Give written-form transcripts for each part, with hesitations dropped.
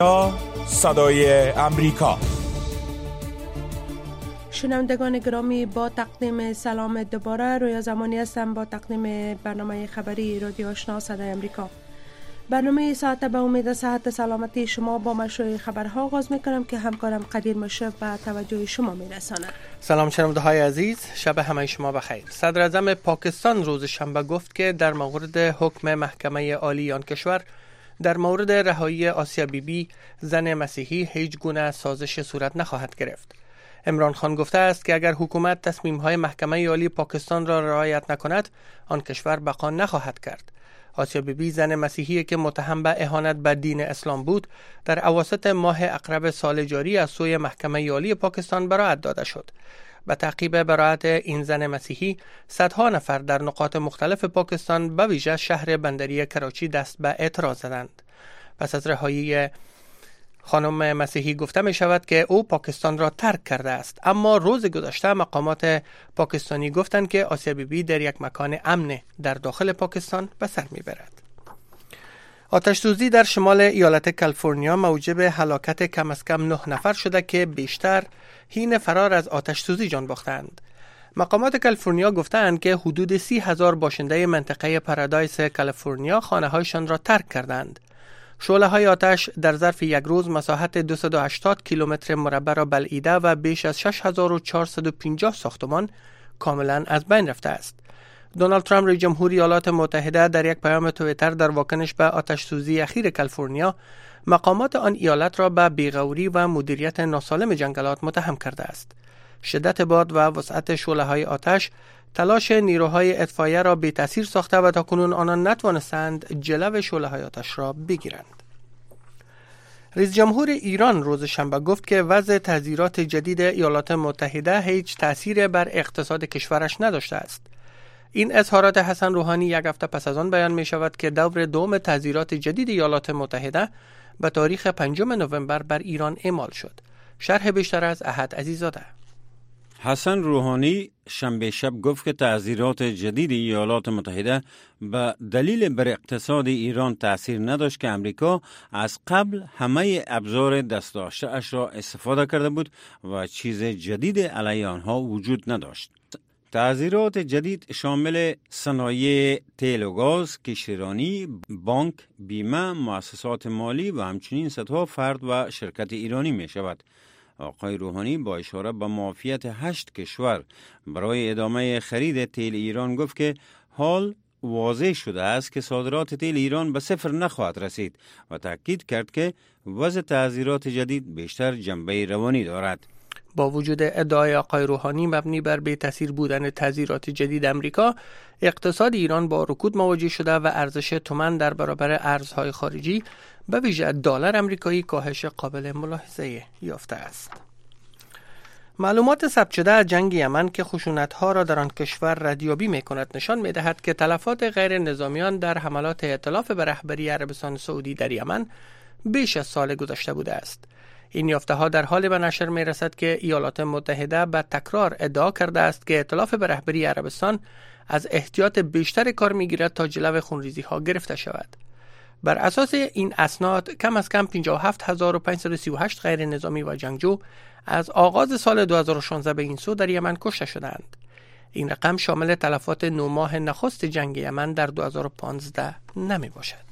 صدای امریکا. شنوندگان گرامی، با تقدیم سلام دوباره روی زمانی هستم با تقدیم برنامه خبری رادیو آشنا صدای امریکا. برنامه ساعت به امید صحت سلامتی شما با مشروع خبرها آغاز میکنم که همکارم قدیر مشرف به توجه شما میرساند. سلام شنونده های عزیز، شب همه شما بخیر. صدر اعظم پاکستان روز شنبه گفت که در مورد حکم محکمه عالی آن کشور در مورد رهایی آسیا بیبی زن مسیحی هیچ گونه سازش صورت نخواهد گرفت. عمران خان گفته است که اگر حکومت تصمیم‌های محکمه عالی پاکستان را رعایت نکند، آن کشور بقا نخواهد کرد. آسیا بیبی زن مسیحی که متهم به اهانت به دین اسلام بود، در اواسط ماه اقرب سال جاری از سوی محکمه عالی پاکستان براءت داده شد. به تعقیب براءت این زن مسیحی، صدها نفر در نقاط مختلف پاکستان به ویژه شهر بندری کراچی دست به اعتراض زدند. پس از رهایی خانم مسیحی گفته می شود که او پاکستان را ترک کرده است، اما روز گذشته مقامات پاکستانی گفتند که آسیا بیبی در یک مکان امن در داخل پاکستان به سر می برد. آتش‌سوزی در شمال ایالت کالیفرنیا موجب هلاکت کم از کم 9 نفر شده که بیشتر حین فرار از آتش‌سوزی جان باختند. مقامات کالیفرنیا گفتند که حدود 30,000 باشنده منطقه پارادایس کالیفرنیا خانه‌هایشان را ترک کردند. شعله‌های آتش در ظرف یک روز مساحت 280 کیلومتر مربع را بلعیده و بیش از 6450 ساختمان کاملا از بین رفته است. دونالد ترامپ رئیس جمهور ایالات متحده در یک پیام توییتر در واکنش به آتش‌سوزی اخیر کالیفرنیا مقامات آن ایالت را به بیغوری و مدیریت ناسالم جنگلات متهم کرده است. شدت باد و وسعت شعله‌های آتش تلاش نیروهای اطفائیه را بی تاثیر ساخته و تاکنون آنان نتوانستند جلو شعله‌های آتش را بگیرند. رئیس جمهور ایران روز شنبه گفت که وضع تحذیرات جدید ایالات متحده هیچ تأثیر بر اقتصاد کشورش نداشته است. این اظهارات حسن روحانی یک هفته پس از آن بیان می شود که دور دوم تحذیرات جدید ایالات متحده به تاریخ 5 نوامبر بر ایران اعمال شد. شرح بیشتر از احد عزیزاده. حسن روحانی شنبه شب گفت که تحذیرات جدید ایالات متحده به دلیل بر اقتصاد ایران تأثیر نداشت که امریکا از قبل همه ابزار دست داشته اش را استفاده کرده بود و چیز جدید علیه آنها وجود نداشت. تحذیرات جدید شامل صنایع تیل و گاز، کشتیرانی، بانک، بیمه، مؤسسات مالی و همچنین صدها فرد و شرکت ایرانی می شود. آقای روحانی با اشاره به معافیت 8 کشور برای ادامه خرید تیل ایران گفت که حال واضح شده است که صادرات تیل ایران به صفر نخواهد رسید و تاکید کرد که وضع تحذیرات جدید بیشتر جنبه روانی دارد. با وجود ادعای آقای روحانی مبنی بر بی تاثیر بودن تحذیرات جدید امریکا، اقتصاد ایران با رکود مواجه شده و ارزش تومان در برابر ارزهای خارجی به ویژه دلار آمریکایی کاهش قابل ملاحظه یافته است. معلومات ثبت شده از جنگ یمن که خشونت‌ها را در آن کشور ردیابی می‌کند نشان می‌دهد که تلفات غیر نظامیان در حملات ائتلاف به رهبری عربستان سعودی در یمن بیش از سال گذشته بوده است. این یافته‌ها در حال به نشر می‌رسد که ایالات متحده به تکرار ادعا کرده است که ائتلاف به رهبری عربستان از احتیاط بیشتر کار می‌گیرد تا جلو خونریزی‌ها گرفته شود. بر اساس این اسناد کم از کم 57538 غیر نظامی و جنگجو از آغاز سال 2016 به این سو در یمن کشته شدند. این رقم شامل تلفات 9 ماه نخست جنگ یمن در 2015 نمی باشد.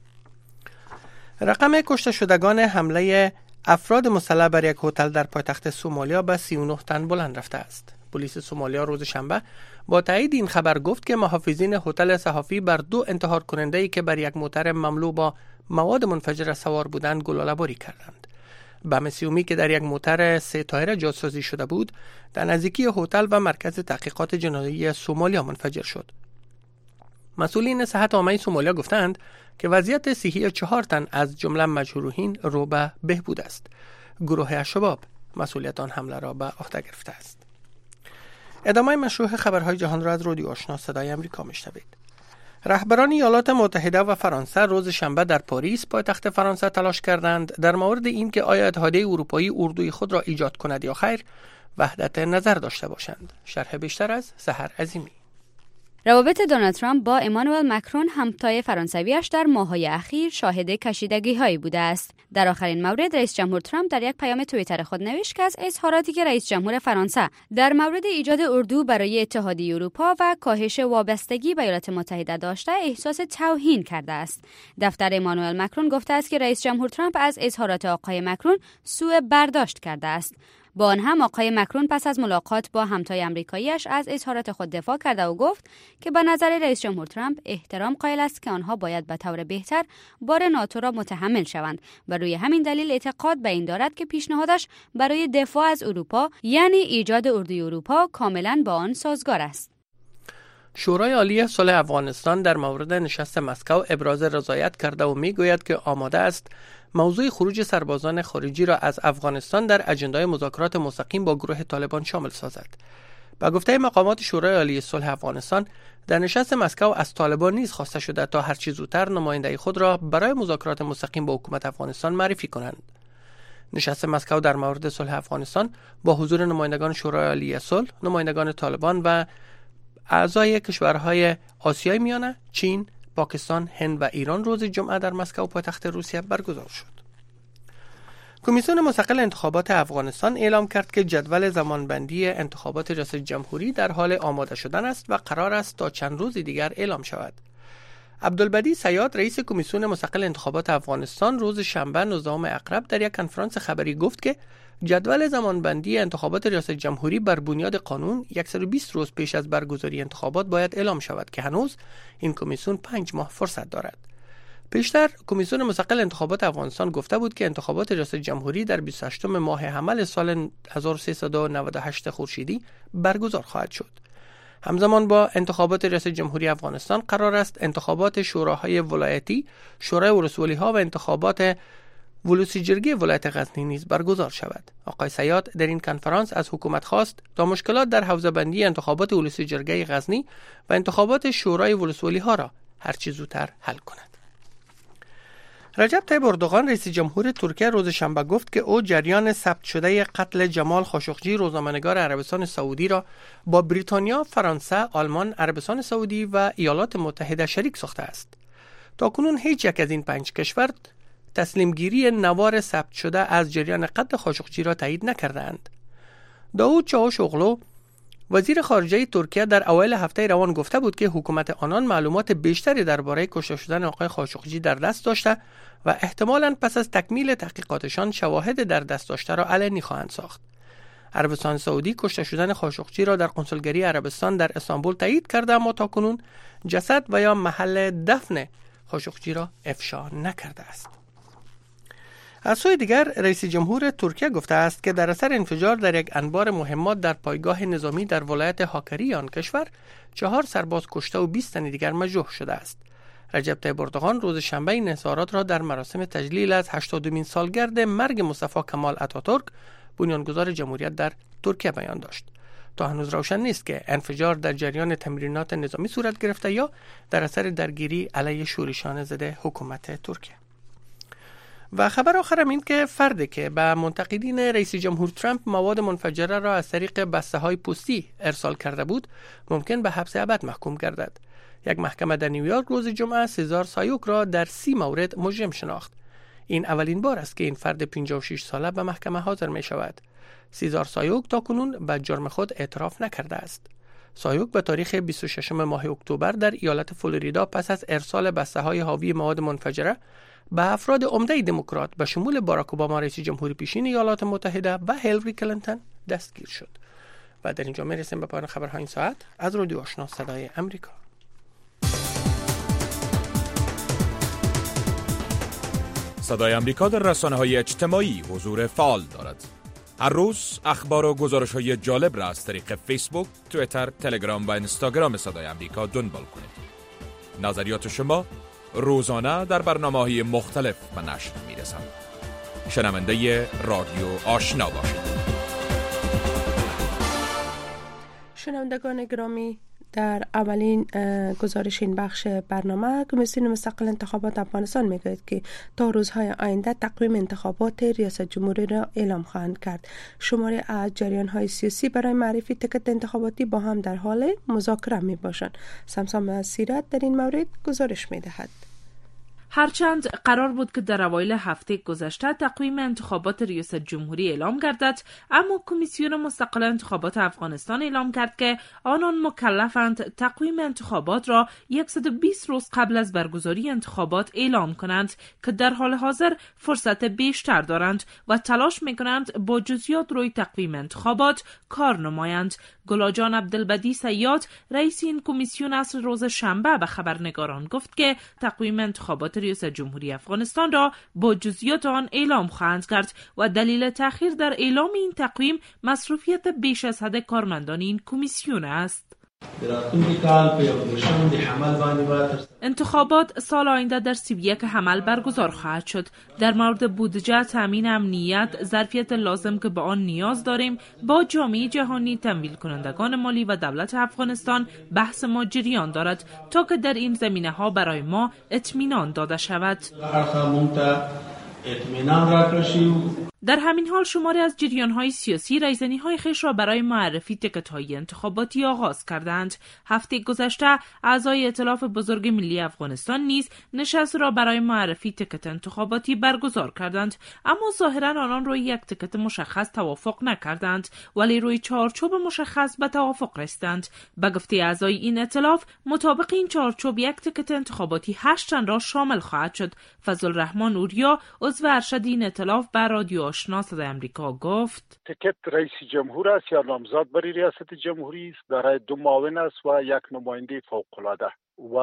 رقم کشته شدگان حمله افراد مسلح بر یک هتل در پایتخت سومالیا به 39 تن بلند رفته است. پلیس سومالیا روز شنبه با تایید این خبر گفت که محافظین هتل صحافی بر 2 انتحار کننده‌ای که بر یک موتر مملو با مواد منفجره سوار بودند گلوله‌باری کردند. بم سیومی که در یک موتر 3 تایره جاسازی شده بود در نزدیکی هتل و مرکز تحقیقات جنایی سومالیا منفجر شد. مسئولین صحت عامه سومالیا گفتند که وضعیت صحی 4 تن از جمله مجروحین رو به بهبود است. گروه الشباب مسئولیت آن حمله را به عهده گرفته است. ادامه مشروع خبرهای جهان را از رادیو آشنا صدای امریکا میشنوید. رهبران ایالات متحده و فرانسه روز شنبه در پاریس پایتخت فرانسه تلاش کردند در مورد اینکه آیا اتحادیه اروپایی اردوی خود را ایجاد کند یا خیر وحدت نظر داشته باشند. شرح بیشتر از سحر عظیمی. روابط دونالد ترامپ با امانوئل مکرون همتای فرانسویش در ماه‌های اخیر شاهد کشیدگی‌هایی بوده است. در آخرین مورد رئیس جمهور ترامپ در یک پیام توییتر خود نوشت که از اظهاراتی که رئیس جمهور فرانسه در مورد ایجاد اردو برای اتحادیه اروپا و کاهش وابستگی به ایالات متحده داشته احساس توهین کرده است. دفتر امانوئل مکرون گفته است که رئیس جمهور ترامپ از اظهارات آقای مکرون سوء برداشت کرده است. با آن هم آقای مکرون پس از ملاقات با همتای آمریکایی‌اش از اظهارات خود دفاع کرده و گفت که به نظر رئیس جمهور ترامپ احترام قائل است که آنها باید به طور بهتر بار ناتو را متحمل شوند و روی همین دلیل اعتقاد به این دارد که پیشنهادش برای دفاع از اروپا یعنی ایجاد اردوی اروپا کاملا با آن سازگار است. شورای عالی صلح افغانستان در مورد نشست مسکو ابراز رضایت کرده و میگوید که آماده است موضوع خروج سربازان خارجی را از افغانستان در اجندای مذاکرات مستقیم با گروه طالبان شامل سازد. با گفته مقامات شورای عالی صلح افغانستان، در نشست مسکو از طالبان نیز خواسته شده تا هرچه زودتر نماینده خود را برای مذاکرات مستقیم با حکومت افغانستان معرفی کنند. نشست مسکو در مورد صلح افغانستان با حضور نمایندگان شورای عالی صلح، نمایندگان طالبان و اعضای کشورهای آسیای میانه، چین، پاکستان، هند و ایران روز جمعه در مسکو پایتخت روسیه برگزار شد. کمیسیون مستقل انتخابات افغانستان اعلام کرد که جدول زمانبندی انتخابات ریاست جمهوری در حال آماده شدن است و قرار است تا چند روز دیگر اعلام شود. عبدالبدی سیاد رئیس کمیسیون مستقل انتخابات افغانستان روز شنبه 19 اکتبر در یک کنفرانس خبری گفت که جدول زمانبندی انتخابات ریاست جمهوری بر بنیاد قانون 120 روز پیش از برگزاری انتخابات باید اعلام شود که هنوز این کمیسیون 5 ماه فرصت دارد. پیشتر کمیسیون مستقل انتخابات افغانستان گفته بود که انتخابات ریاست جمهوری در 28 ماه حمل سال 1398 خورشیدی برگزار خواهد شد. همزمان با انتخابات ریاست جمهوری افغانستان قرار است انتخابات شوراهای ولایتی، شورای ولسوالی‌ها و انتخابات ولوسیجرگی ولایت غزنی نیز برگزار شود. آقای سیاد در این کنفرانس از حکومت خواست تا مشکلات در حوزه‌بندی انتخابات ولوسیجرگی غزنی و انتخابات شورای ولسوالی‌ها را هرچه زودتر حل کند. رجب طیب اردوغان رئیس جمهور ترکیه روز شنبه گفت که او جریان ثبت شده قتل جمال خاشقجی روزنامه‌نگار عربستان سعودی را با بریتانیا، فرانسه، آلمان، عربستان سعودی و ایالات متحده شریک ساخته است. تاکنون هیچ یک از این 5 کشور تسلیمگیری نوار ثبت شده از جریان قتل خاشقجی را تایید نکردند. داوود چاوشوغلو وزیر خارجه ترکیه در اوایل هفته روان گفته بود که حکومت آنان معلومات بیشتری درباره کشته شدن آقای خاشقجی در دست داشته و احتمالاً پس از تکمیل تحقیقاتشان شواهد در دست داشته را علنی خواهند ساخت. عربستان سعودی کشته شدن خاشقجی را در قنسولگری عربستان در استانبول تایید کرده، اما تاکنون جسد و یا محل دفن خاشقجی را افشا نکرده است. از سوی دیگر رئیس جمهور ترکیه گفته است که در اثر انفجار در یک انبار مهمات در پایگاه نظامی در ولایت هاکری آن کشور 4 سرباز کشته و 20 تن دیگر مجروح شده است. رجب طیب اردوغان روز شنبه این اظهارات را در مراسم تجلیل از 80مین سالگرد مرگ مصطفی کمال اتاتورک، بنیانگذار جمهوریت در ترکیه بیان داشت. تا هنوز روشن نیست که انفجار در جریان تمرینات نظامی صورت گرفته یا در اثر درگیری علیه شورشیان ضد حکومت ترکیه. و خبر آخرم این که فردی که به منتقدین رئیس جمهور ترامپ مواد منفجره را از طریق بسته‌های پوستی ارسال کرده بود ممکن به حبس ابد محکوم گردد. یک محکمه در نیویورک روز جمعه سزار سایوک را در 30 مورد مجرم شناخت. این اولین بار است که این فرد 56 ساله به محکمه حاضر می شود. سزار سایوک تاکنون به جرم خود اعتراف نکرده است. سایوک به تاریخ 26 ماه اکتبر در ایالت فلوریدا پس از ارسال بسته‌های حاوی مواد منفجره به افراد عمده دموکرات به شمول باراک اوباما رئیس جمهوری پیشین ایالات متحده و هیلاری کلینتون دستگیر شد. و در اینجا میرسیم به پایان خبرهای این ساعت از رادیو آشنا صدای امریکا. صدای امریکا در رسانه‌های اجتماعی حضور فعال دارد. هر روز اخبار و گزارش‌های جالب را از طریق فیسبوک، توییتر، تلگرام و اینستاگرام صدای امریکا دنبال کنید. نظریات شما روزانه در برنامه‌های مختلف به نشر می‌رسند. شنونده رادیو آشنا باشید. شنوندگان گرامی، در اولین گزارش این بخش برنامه کمیسیون مستقل انتخابات افغانستان میگوید که تا روزهای آینده تقویم انتخابات ریاست جمهوری را اعلام خواهند کرد. شماری از جریان‌های سیاسی برای معرفی تکت انتخاباتی با هم در حال مذاکره می باشند. سمسام سیرت در این مورد گزارش می دهد. هرچند قرار بود که در اوایل هفته گذشته تقویم انتخابات ریاست جمهوری اعلام گردد، اما کمیسیون مستقل انتخابات افغانستان اعلام کرد که آنان مکلفند تقویم انتخابات را 120 روز قبل از برگزاری انتخابات اعلام کنند که در حال حاضر فرصت بیشتر دارند و تلاش می‌کنند با جزئیات روی تقویم انتخابات کار نمایند. گلاجان عبدالبدی سیاد رئیس این کمیسیون از روز شنبه به خبرنگاران گفت که تقویم انتخابات ریاست جمهوری افغانستان را با جزئیات آن اعلام خواهند کرد و دلیل تأخیر در اعلام این تقویم مصروفیت بیش از حد کارمندان این کمیسیون است. انتخابات سال آینده در 31 حمل برگزار خواهد شد. در مورد بودجه، تامین امنیت، ظرفیت لازم که به آن نیاز داریم، با جامعه جهانی، تمویل کنندگان مالی و دولت افغانستان بحث ما جریان دارد تا که در این زمینه ها برای ما اطمینان داده شود. در همین حال شماری از جریان‌های سیاسی رایزنی‌های خویش را برای معرفی تکت‌های انتخاباتی آغاز کردند. هفته گذشته اعضای ائتلاف بزرگ ملی افغانستان نیز نشست را برای معرفی تکت انتخاباتی برگزار کردند، اما ظاهراً آنان روی یک تکت مشخص توافق نکردند، ولی روی چارچوب مشخص به توافق رسیدند. به گفته اعضای این ائتلاف، مطابق این چارچوب یک تکت انتخاباتی 8 تن را شامل خواهد شد. فضلالرحمن اوریا عضو ارشد این ائتلاف به رادیو آشنا صدای امریکا گفت: تکت رئیس جمهور است یا نامزد برای ریاست جمهوری است، دارای 2 معاون است و 1 نماینده فوق‌العاده و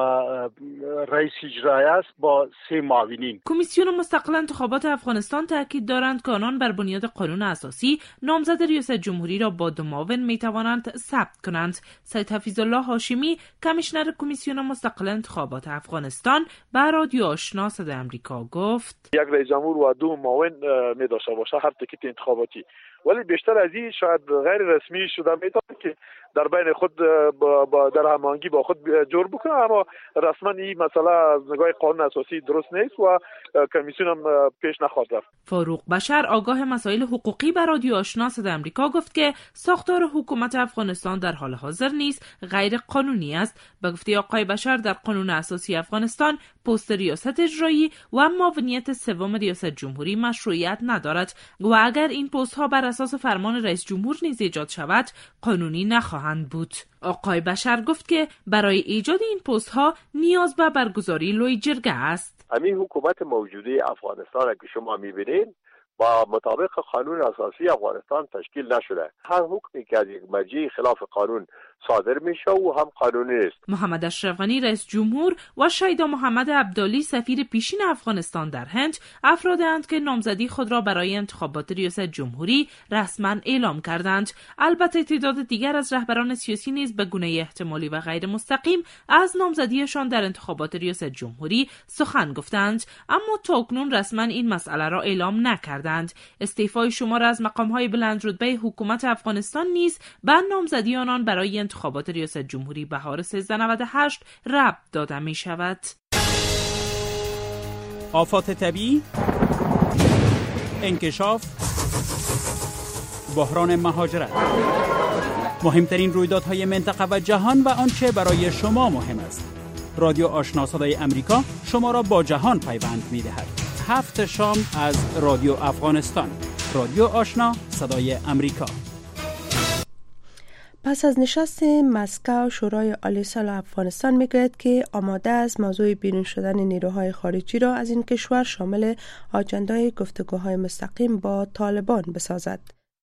رئیس اجرایی است با 3 معاونین. کمیسیون مستقل انتخابات افغانستان تاکید دارند که آنان بر بنیاد قانون اساسی نامزد ریاست جمهوری را با 2 معاون می توانند ثبت کنند. سید حفیظالله هاشمی کمیشنر کمیسیون مستقل انتخابات افغانستان به رادیو آشنا صدای امریکا گفت: یک رئیس جمهور و 2 معاون می داشته باشه هر تکت انتخاباتی، ولی بیشتر از این شاید غیر رسمی شده میتونه که در بین خود در هماهنگی با خود جور بکنه، اما رسما این مسئله از نگاه قانون اساسی درست نیست و کمیسیون هم پیش نخواهد رفت. فاروق بشر آگاه مسائل حقوقی به رادیو آشنا صدای امریکا گفت که ساختار حکومت افغانستان در حال حاضر نیز غیر قانونی است. به گفته آقای بشر در قانون اساسی افغانستان پست ریاست اجرایی و معاونیت سوم ریاست جمهوری مشروعیت ندارد و اگر این پست ها بر اساس فرمان رئیس جمهور نیز ایجاد شود قانونی نخواهند بود. آقای بشر گفت که برای ایجاد این پست ها نیاز به برگزاری لوی جرگه است. همین حکومت موجوده افغانستان که شما می‌بینید با مطابق قانون اساسی افغانستان تشکیل نشده. هر حکمی که از یک مرجع خلاف قانون صادر میشه و هم قانونی است. محمد اشرف غنی رئیس جمهور و شیدا محمد عبدالی سفیر پیشین افغانستان در هند افرادند که نامزدی خود را برای انتخابات ریاست جمهوری رسما اعلام کردند. البته تعداد دیگر از رهبران سیاسی نیز به گونه احتمالی و غیر مستقیم از نامزدیشان در انتخابات ریاست جمهوری سخن گفتند، اما تاکنون رسما این مسئله را اعلام نکردند. استعفای شمار از مقام‌های بلند رتبه حکومت افغانستان نیز به نامزدی آنان برای انتخابات ریاست جمهوری بهار 1398 ربط داده می شود. آفات طبیعی، انکشاف، بحران مهاجرت، مهمترین رویدادهای منطقه و جهان و آنچه برای شما مهم است. رادیو آشنا صدای امریکا شما را با جهان پیوند می دهد. 7 شام از رادیو افغانستان. رادیو آشنا صدای امریکا. پس از نشست مسکو، شورای عالی صلح افغانستان میگوید که آماده است موضوع بیرون شدن نیروهای خارجی را از این کشور شامل آجندای گفتگوهای مستقیم با طالبان بسازد.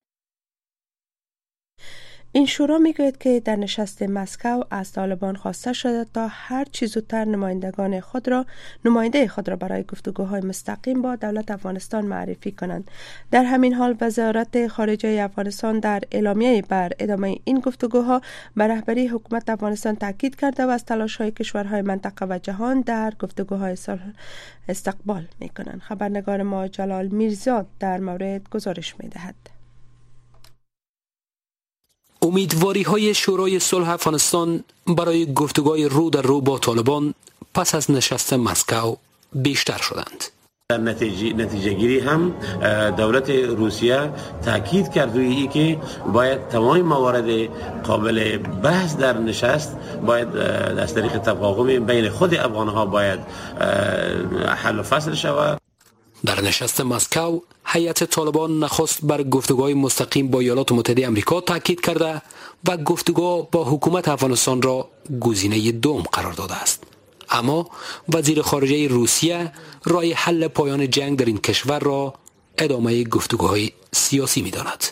این شورا میگوید که در نشست مسکو از طالبان خواسته شده تا هر چه زودتر نماینده خود را برای گفتگوهای مستقیم با دولت افغانستان معرفی کنند. در همین حال وزارت خارجه افغانستان در اعلامیه بر ادامه این گفتگوها بر رهبری حکومت افغانستان تاکید کرده و از تلاش‌های کشورهای منطقه و جهان در گفتگوهای صلح استقبال می‌کنند. خبرنگار ما جلال میرزاد در مورد گزارش می‌دهد. امیدواری‌های شورای صلح افغانستان برای گفتگوهای رو در رو با طالبان پس از نشست مسکو بیشتر شدند. در نتیجه گیری هم دولت روسیه تاکید کرد روی این که باید تمام موارد قابل بحث در نشست باید از طریق تفاهم بین خود افغانها باید حل و فصل شود. در نشست مسکو هیئت طالبان نخست بر گفتگوهای مستقیم با ایالات متحده آمریکا تاکید کرده و گفتگو با حکومت افغانستان را گزینه دوم قرار داده است. اما وزیر خارجه روسیه راه حل پایان جنگ در این کشور را ادامه گفتگوهای سیاسی می‌داند.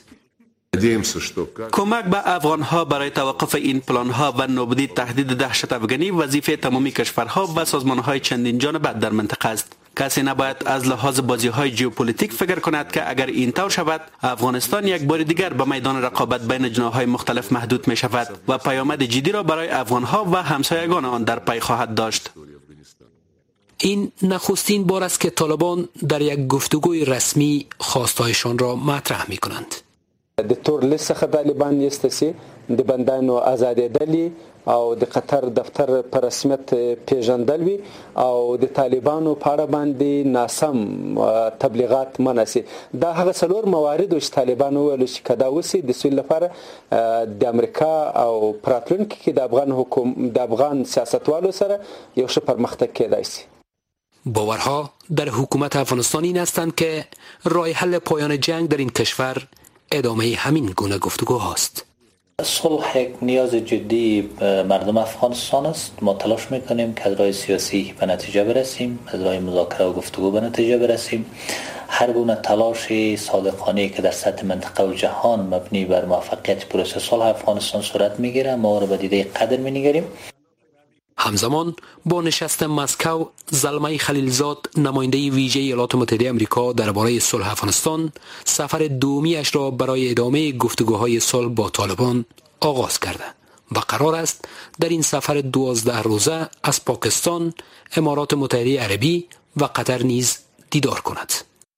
کمک به افغانها برای توقف این پلان‌ها و نابودی تهدید دهشت افغانی وظیفه تمامی کشورها و سازمان‌های چندین جانبه در منطقه است. کسی نباید از لحاظ بازی‌های ژئوپلیتیک فکر کند که اگر این طور شود افغانستان یک بار دیگر به میدان رقابت بین جناح‌های مختلف محدود می‌شود و پیامد جدی را برای افغان‌ها و همسایگان آن در پی خواهد داشت. این نخستین بار است که طالبان در یک گفتگوی رسمی خواستهایشان را مطرح می‌کنند. د تور لیست څخه طالبان یستسي د بندانو آزادېدلي او د قطر دفتر پر رسمیت پیژندل وی او د طالبانو په اړه باندې ناسم تبلیغات مناسي دا هغه څلور موارد چې طالبانو ویل چې کدا وسی د سول لپاره د امریکا او پراتلونکو کې د افغان حکومت د افغان سیاستوالو سره یو ښه پرمختګ کېدای شي. باورها در حکومت افغانستان این هستند که راه حل پایان جنگ در این کشور ادامه همین گونه گفتگوهاست. صلح یک نیاز جدی مردم افغانستان است. ما تلاش میکنیم که از راه سیاسی به نتیجه برسیم، از راه مذاکره و گفتگو به نتیجه برسیم. هر گونه تلاش صادقانه که در سطح منطقه و جهان مبنی بر موفقیت پروسه صلح افغانستان صورت میگیره ما را به دیده قدر مینگریم. همزمان با نشست مسکو زلمه خلیلزاد نماینده ویژه ایالات متحده آمریکا درباره صلح افغانستان سفر دومیش را برای ادامه گفتگوهای صلح با طالبان آغاز کرده و قرار است در این سفر 12 روزه از پاکستان، امارات متحده عربی و قطر نیز دیدار کند.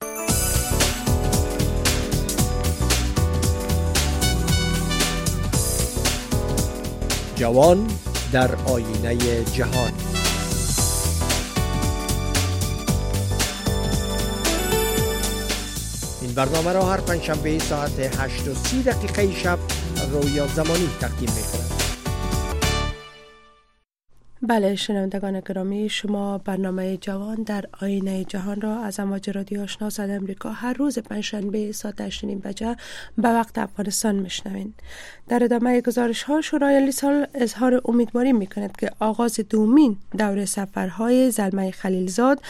جوان در آینه جهان. این برنامه را هر پنجشنبه ساعت 8:30 شب رویا زمانی تقدیم می‌کنم. بله شنوندگان گرامی، شما برنامه جوان در آینه جهان را از امواج رادیو آشنا صدای امریکا هر روز پنجشنبه ساعت 8:30 به وقت افغانستان میشنوین. در ادامه گزارش ها شورای لیسال اظهار امیدواری میکند که آغاز دومین دور سفرهای زلمه خلیلزاد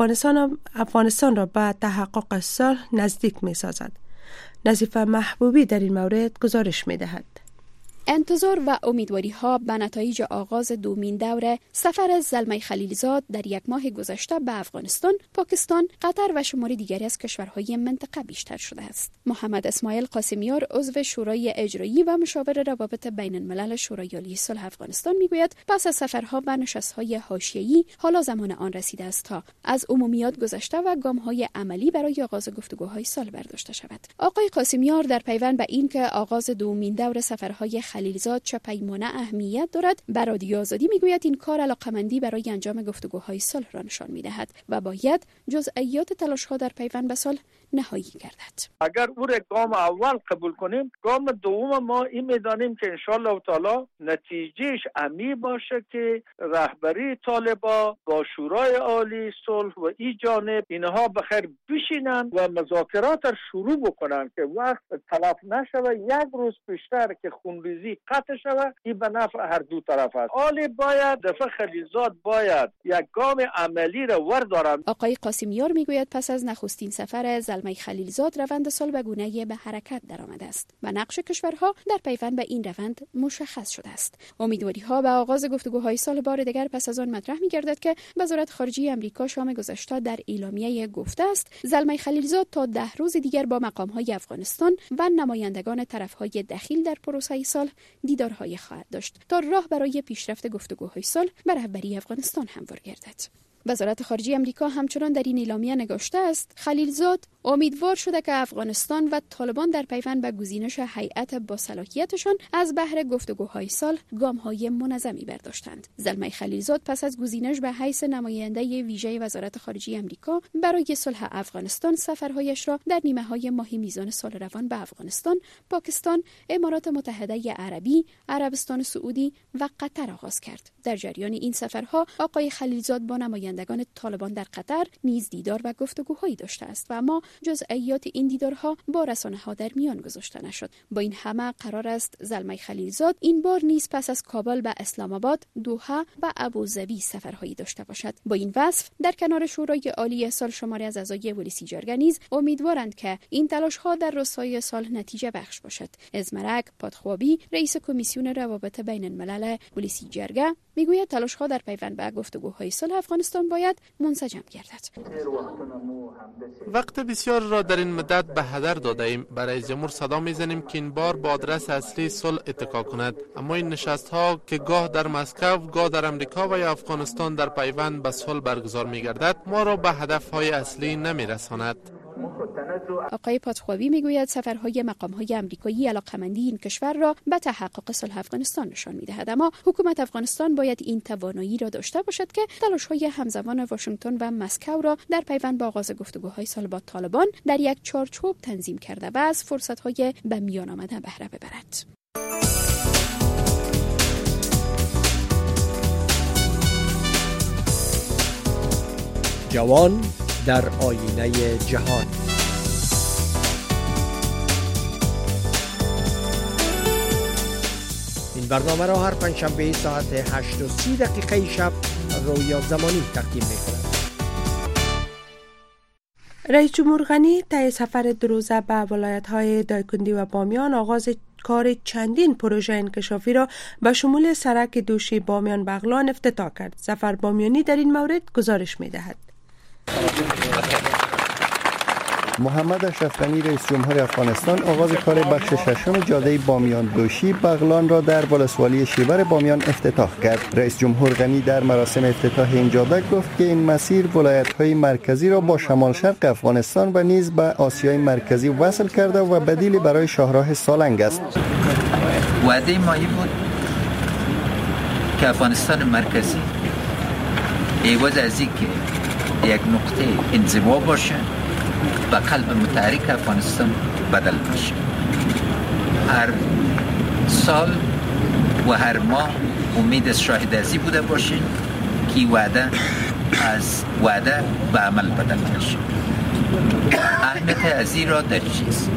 افغانستان را به تحقق صلح نزدیک میسازد. نظیفه محبوبی در این مورد گزارش میدهد. انتظار و امیدواری ها به نتایج آغاز دومین دوره سفر زلمه خلیلزاد در یک ماه گذشته به افغانستان، پاکستان، قطر و شماری دیگری از کشورهای منطقه بیشتر شده است. محمد اسماعیل قاسمیار عضو شورای اجرایی و مشاور روابط بین الملل شورای عالی صلح افغانستان میگوید پس از سفرها و نشست‌های حاشیه‌ای حالا زمان آن رسیده است تا از عمومیات گذشته و گام‌های عملی برای آغاز گفتگوهای صلح برداشته شود. آقای قاسمیار در پیوند به این که آغاز دومین دور سفرهای خلیلزاد چه پیمانه اهمیت دارد به رادیو آزادی میگوید این کار علاقمندی برای انجام گفتگوهای صلح را نشان میدهد و باید جزئیات تلاش‌ها در پیوند به صلح نهایی گردد. اگر او را گام اول قبول کنیم، گام دوم ما این میدانیم که انشالله تعالی نتیجهش امی باشه که رهبری طالبا با شورای عالی صلح و این جانب اینها بخیر بشینن و مذاکرات را شروع بکنن که وقت تلف نشوه، یک روز پیشتر که خونریزی قطع شوه، این به نفع هر دو طرف است. عالی باید دفعه خلیلزاد باید یک گام عملی را وردارن. آقای قاسمیار میگوید پس از نخستین سفر زلمه خلیلزاد روند صلح به گونه‌ای به حرکت درآمده است و نقش کشورها در پیوند به این روند مشخص شده است. امیدواری‌ها به آغاز گفتگوهای صلح بار دیگر پس از آن مطرح می‌گردد که وزارت خارجه آمریکا شام گذشته در اعلامیه گفته است زلمه خلیلزاد تا 10 روز دیگر با مقام‌های افغانستان و نمایندگان طرف‌های دخیل در پروسه صلح دیدارهای خواهد داشت تا راه برای پیشرفت گفتگوهای صلح به رهبری افغانستان هموار گردد. وزارت خارجه آمریکا همچنان در این اعلامیه نگاشته است خلیلزاد امیدوار شده که افغانستان و طالبان در پیوند به گزینش هیئت با صلاحیتشان از بحر گفتگوهای صلح گام‌های منظمی برداشتند. زلمه خلیلزاد پس از گزینش به حیث نماینده ویژه وزارت خارجه آمریکا برای صلح افغانستان سفرهایش را در نیمه‌های ماه میزان سال روان به افغانستان، پاکستان، امارات متحده عربی، عربستان سعودی و قطر آغاز کرد. در جریان این سفرها آقای خلیلزاد با نمایندگان طالبان در قطر نیز دیدار و گفتگوهایی داشته است و اما جزئیات این دیدارها با رسانه‌ها در میان گذاشته نشد. با این همه قرار است زلمه خلیلزاد این بار نیز پس از کابل به اسلام آباد، دوحه و ابوظبی سفرهایی داشته باشد. با این وصف در کنار شورای عالی صلح شماری از اعضای ولسی جرگه نیز امیدوارند که این تلاش‌ها در راستای صلح نتیجه بخش باشد. ازمرک پادخوابی رئیس کمیسیون روابط بین الملل ولسی جرگه میگوید تلاش‌ها در پیوند به گفتگوهای صلح افغانستان باید منسجم گردد. وقت بسیار را در این مدت به هدر داده ایم. برای جمهور صدا میزنیم که این بار با آدرس اصلی صلح اتکا کند، اما این نشست‌ها که گاه در مسکو، گاه در امریکا و یا افغانستان در پیوند به صلح برگزار می‌گردد، ما را به هدف‌های اصلی نمی‌رساند. آقای پادخوابی میگوید سفرهای مقام‌های آمریکایی علاقه‌مندی این کشور را به تحقق صلح افغانستان نشان می‌دهد، اما حکومت افغانستان باید این توانایی را داشته باشد که تلاش‌های همزمان واشنگتن و مسکو را در پیوند با آغاز گفتگوهای صلح با طالبان در یک چارچوب تنظیم کرده و از فرصت‌های به میان آمده بهره ببرد. جوان در آینه جهان. این برنامه را هر پنجشنبه ساعت 8:30 شب رویا زمانی تقدیم می‌کند. رئیس جمهور غنی طی سفر 2 روزه به ولایت‌های دایکنډي و بامیان آغاز کار چندین پروژه انکشافی را به شمول سرک دوشی بامیان بغلان افتتاح کرد. ظفر بامیانی در این مورد گزارش می‌دهد. محمد اشرف غنی رئیس جمهور افغانستان آغاز کار بخش ششم جاده بامیان دوشی بغلان را در ولسوالی شیبر بامیان افتتاح کرد. رئیس جمهور غنی در مراسم افتتاح این جاده گفت که این مسیر ولایت‌های مرکزی را با شمال شرق افغانستان و نیز به آسیای مرکزی وصل کرده و بدیلی برای شاهراه سالنگ است. وعده ما این بود که افغانستان مرکزی عوض از اینکه یک نقطه انزوا باشه به قلب متحرک افغانستان بدل بشه. هر سال و هر ماه امید شاهد ازی بوده باشین که وعده از وعده به عمل بدل بشه. اهمیت ازی را در چیست؟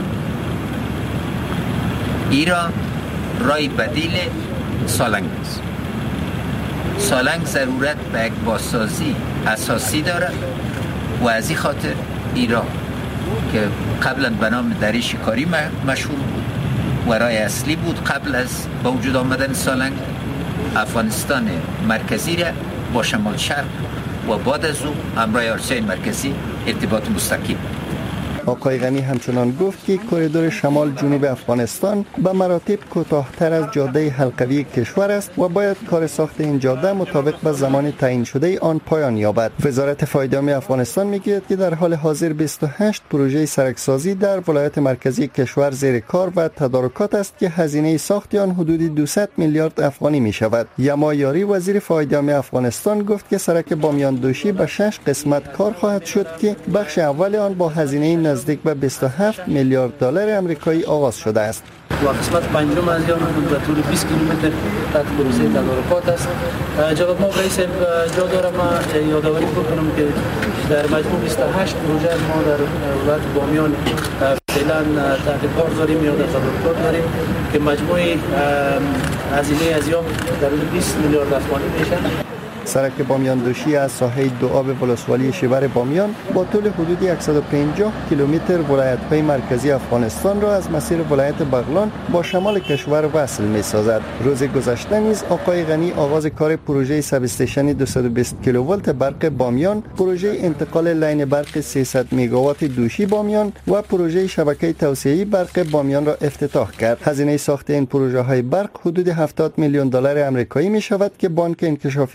ایران رای بدیل سالنگ است. سالنگ ضرورت به یک بازسازی اساسی دارد و از این خاطر ایران که قبلا به نام دره شکاری مشهور بود و رای اصلی بود قبل از با وجود آمدن سالنگ، افغانستان مرکزی را با شمال شرق و بعد از او همراه آسیای مرکزی ارتباط مستقیم. آقای غنی همچنان گفت که کریدور شمال جنوب افغانستان به مراتب کوتاه‌تر از جاده حلقوی کشور است و باید کار ساخت این جاده مطابق به زمان تعیین شده آن پایان یابد. وزارت فایده عامه افغانستان میگوید که در حال حاضر 28 پروژه سرکسازی در ولایت مرکزی کشور زیر کار و تدارکات است که هزینه ساخت آن حدود 200 میلیارد افغانی می شود. یما یاری وزیر فایده عامه افغانستان گفت که سرک بامیان دوشی به 6 قسمت کار خواهد شد که بخش اول آن با هزینه نزدیک به 27 میلیارد دلار آمریکایی آغاز شده است. و قسمت پنجم از آن به طول 20 کیلومتر تحت پروسه تدارکات است. جناب رئیس جا دارم یادآوری بکنم که در مجموع 28 پروژه ما در ولایت بامیان فعلا تحت کار داریم یا در تدارکات داریم که مجموع هزینه از آن در حدود 20 میلیارد افغانی میشه. سرک بامیان دوشی از ساحه دو آب ولسوالی شیبر بامیان با طول حدود 150 کیلومتر ولایت‌های مرکزی افغانستان را از مسیر ولایت بغلان با شمال کشور وصل می‌سازد. روز گذشته نیز آقای غنی آغاز کار پروژه سب استیشن 220 کیلوولت برق بامیان، پروژه انتقال لین برق 300 مگاوات دوشی بامیان و پروژه شبکه توسعه‌ای برق بامیان را افتتاح کرد. هزینه ساخت این پروژه‌های برق حدود 70 میلیون دلار آمریکایی می‌شود که بانک انکشافی آسیایی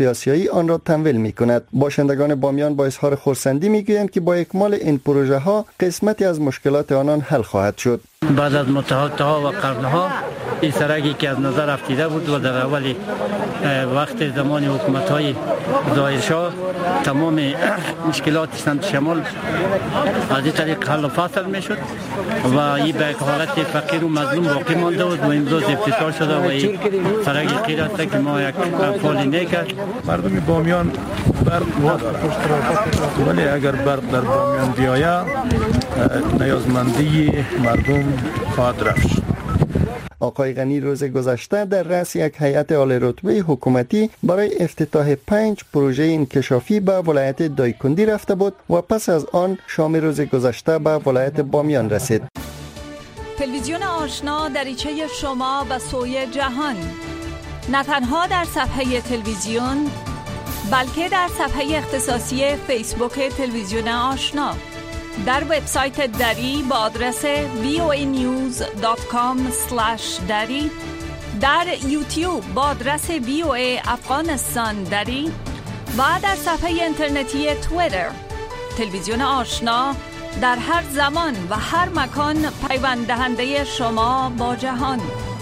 مالی آن را تمویل می کند. باشندگان بامیان با اظهار خرسندی می گویند که با اکمال این پروژه ها قسمتی از مشکلات آنان حل خواهد شد. بعد از مدت‌ها و قرنها این سرکی که از نظر افتیده بود و در اول وقت زمان حکومت‌های ظاهرشاه تمام مشکلات سمت شمال از این طریق حل و فصل میشد و این به حالت فقیر و مظلوم باقی مانده بود و امروز افتتاح شده و این سرک غیر است که ما یک فعالی نکرد. مردم بامیان برق ندارند، ولی اگر برق در بامیان بیاید نیازمندی مردم خواهد رفت. آقای غنی روز گذشته در رأس یک هیئت عالی رتبه حکومتی برای افتتاح 5 پروژه انکشافی به ولایت دایکندی رفته بود و پس از آن شام روز گذشته به ولایت بامیان رسید. تلویزیون آشنا دریچه شما به سوی جهان، نه تنها در صفحه تلویزیون بلکه در صفحه اختصاصی فیسبوک تلویزیون آشنا، در وبسایت دری با آدرس voanews.com/dari، در یوتیوب با آدرس VOA افغانستان دری و در صفحه اینترنتی توییتر. تلویزیون آشنا در هر زمان و هر مکان پیوند دهنده شما با جهان.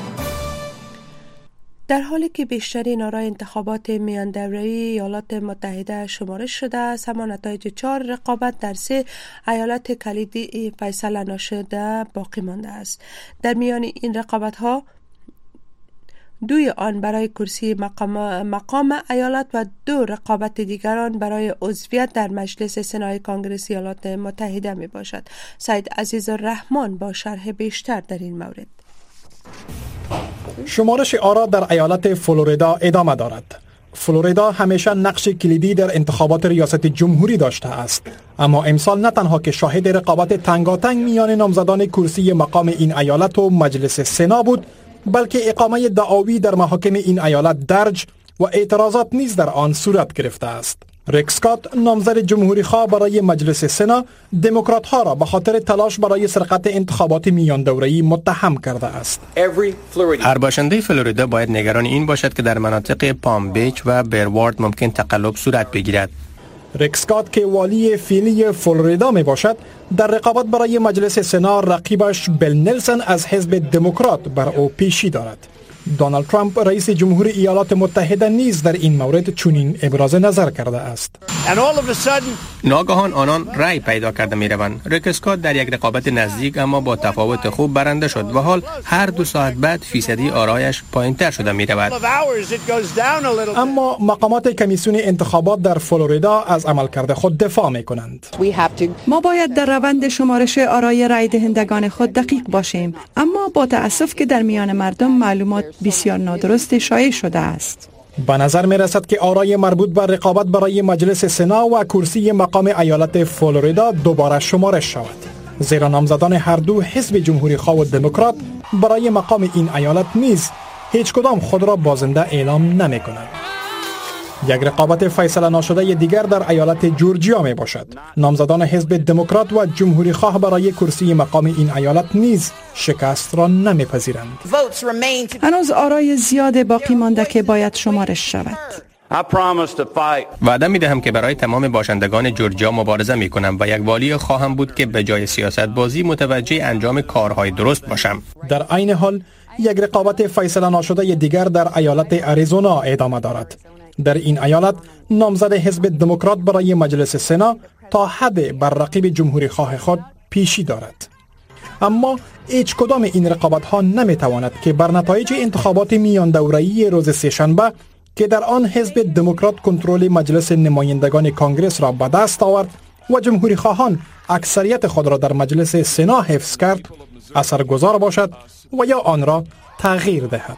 در حالی که بیشترین آرای انتخابات میان دوره‌ای ایالات متحده شمارش شده است، اما نتایج 4 رقابت در 3 ایالت کلیدی فیصله نشده باقی مانده است. در میان این رقابت‌ها 2 آن برای کرسی مقام ایالت و 2 رقابت دیگران برای عضویت در مجلس سنای کنگره ایالات متحده می باشد. سید عزیزالرحمن با شرح بیشتر در این مورد. شمارش آرا در ایالت فلوریدا ادامه دارد. فلوریدا همیشه نقش کلیدی در انتخابات ریاست جمهوری داشته است، اما امسال نه تنها که شاهد رقابت تنگاتنگ میان نامزدان کرسی مقام این ایالت و مجلس سنا بود، بلکه اقامه دعاوی در محاکم این ایالت درج و اعتراضات نیز در آن صورت گرفته است. ریک اسکات نامزد جمهوری خواه برای مجلس سنا دموکرات ها را به خاطر تلاش برای سرقت انتخابات میان دوره‌ای متهم کرده است. هر باشنده فلوریدا باید نگران این باشد که در مناطق پام بیچ و بیروارد ممکن تقلب صورت بگیرد. ریک اسکات که والی فعلی فلوریدا می باشد، در رقابت برای مجلس سنا رقیبش بیل نلسن از حزب دموکرات بر او پیشی دارد. دونالد ترامپ رئیس جمهور ایالات متحده نیز در این مورد چنین ابراز نظر کرده است. ناگهان آنان رأی پیدا کرده می روند. ریک اسکات در یک رقابت نزدیک اما با تفاوت خوب برنده شد و حال هر 2 ساعت بعد فیصدی آرایش پایین‌تر شده می رود. اما مقامات کمیسیون انتخابات در فلوریدا از عملکرد خود دفاع می کنند. ما باید در روند شمارش آرای رای دهندگان خود دقیق باشیم، اما با تأسف که در میان مردم معلومات بسیار نادرست شایع شده است. به نظر می رسد که آرای مربوط به رقابت برای مجلس سنا و کرسی مقام ایالت فلوریدا دوباره شمارش شود، زیرا نامزدان هر 2 حزب جمهوری خواه و دموکرات برای مقام این ایالت نیز هیچ کدام خود را بازنده اعلام نمی کنند. یک رقابت فیصله نشده دیگر در ایالت جورجیا می باشد. نامزدان حزب دموکرات و جمهوری خواه برای کرسی مقام این ایالت نیز شکست را نمیپذیرند. هنوز آرای زیاد باقی مانده که باید شمارش شود. وعده می دهم که برای تمام باشندگان جورجیا مبارزه می کنم و یک والی خواهم بود که به جای سیاست بازی متوجه انجام کارهای درست باشم. در عین حال یک رقابت فیصله نشده دیگر در ایالت اریزونا ادامه دارد. در این ایالت نامزد حزب دموکرات برای مجلس سنا تا حد بر رقیب جمهوری خواه خود پیشی دارد. اما هیچ کدام این رقابت ها نمی تواند که بر نتایج انتخابات میان دوره‌ای روز سه‌شنبه که در آن حزب دموکرات کنترل مجلس نمایندگان کنگره را به دست آورد و جمهوری خواهان اکثریت خود را در مجلس سنا حفظ کرد اثرگذار باشد و یا آن را تغییر دهد.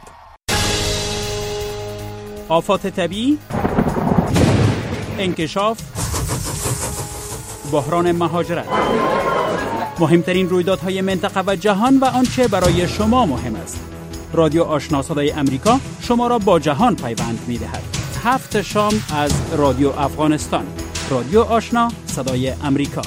آفات طبیعی، انکشاف، بحران مهاجرت، مهمترین رویدادهای منطقه و جهان و آنچه برای شما مهم است. رادیو آشنا صدای امریکا شما را با جهان پیوند می‌دهد. 7 شام از رادیو افغانستان. رادیو آشنا صدای امریکا.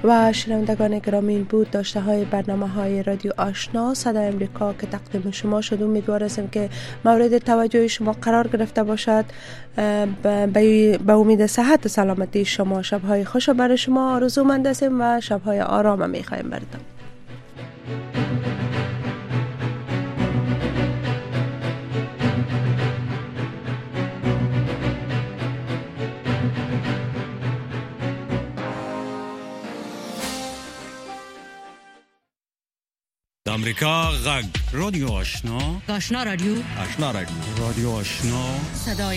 و شنوندگان گرامی، این بود داشته های برنامه های رادیو آشنا صدای امریکا که تقدیم شما شد. امیدوار هستم که مورد توجه شما قرار گرفته باشد. به امید صحت و سلامتی شما شبهای خوش برای شما آرزومند هستیم و شبهای آرام میخوایم براتون. امریکا غږ رادیو آشنا رادیو رادیو آشنا صدای